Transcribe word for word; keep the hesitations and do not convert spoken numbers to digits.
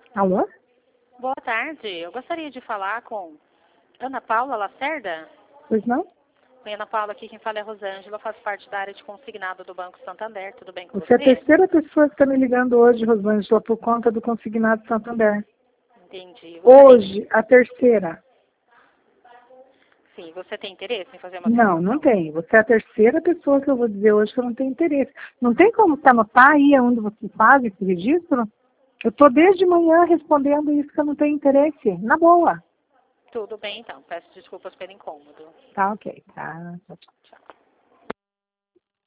Alô? Boa tarde. Eu gostaria de falar com Ana Paula Lacerda. Pois não? Oi, Ana Paula, aqui quem fala é Rosângela, eu faço parte da área de consignado do Banco Santander. Tudo bem com Você é a você? terceira pessoa que está me ligando hoje, Rosângela, por conta do consignado Santander. Entendi. Você Hoje, a terceira. Tem... Sim, você tem interesse em fazer uma Não, simulação? não tem. Você é a terceira pessoa que eu vou dizer hoje que eu não tenho interesse. Não tem como você anotar aí onde você faz esse registro? Eu estou desde manhã respondendo isso que eu não tenho interesse. Na boa. Tudo bem, então. Peço desculpas pelo incômodo. Tá, ok. Tá, tchau, tchau. Tchau.